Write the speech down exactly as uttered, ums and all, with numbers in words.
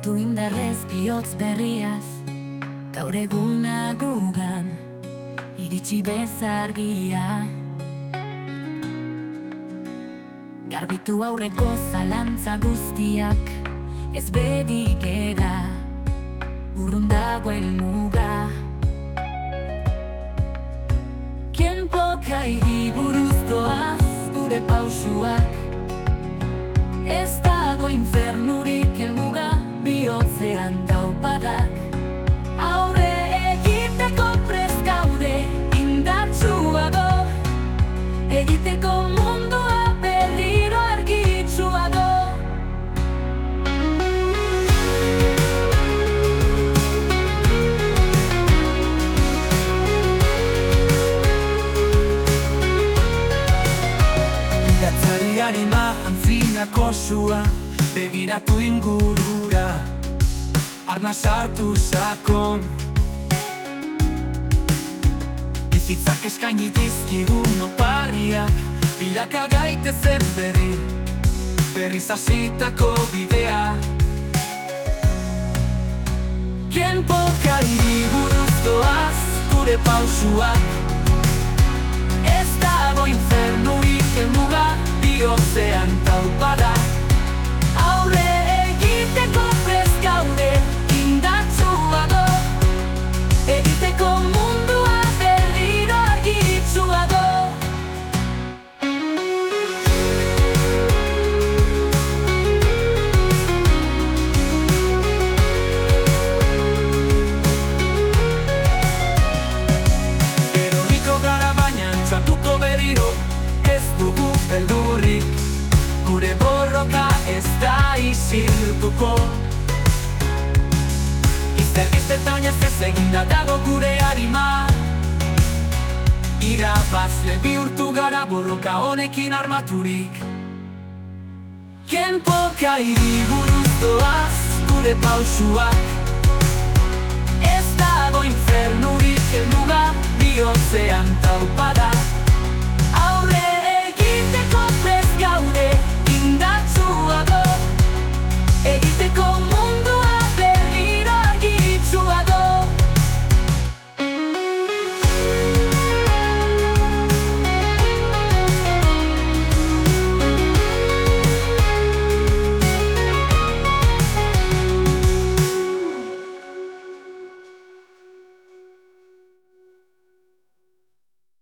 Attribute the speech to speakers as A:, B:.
A: Begiratu indarrez bihotz berriaz, gaur eguna gugan, iritsi bezargia. Garbitu aurreko zalantza guztiak, ez bedigera, urrun dagoen muga. Kenpokairi buruz doaz gure pausuak, ez dago infernurik helmuga, bihotzean daupadak. Aurre egiteko prest gaude, indartsuago, egiteko mundua berriro argitsuago. Gatzari anima antzinako sua, begiratu ingurura, arna sartu sakon. Bizitzak eskaini dizkigun opariak, bilaka gaitezen berri, berriz hasitako bidea. Kenpokairi buruz doaz gure pausuak, ez dago infernurik helmuga, bihotzean taupadak. Aurre egiteko prest gaude, indartsuago, egiteko mundua berriro argitsuago. Eroriko gara baina txatuko berriro, ez dugu beldurrik, gure borroka ez da isilduko. Iztergiztetan ez ez eginda dago gure harima, irabazle bihurtu gara borroka honekin armaturik. Kenpokairi buruz doaz gure pausuak, ez dago infernurik helmuga, bihotzean taupadak.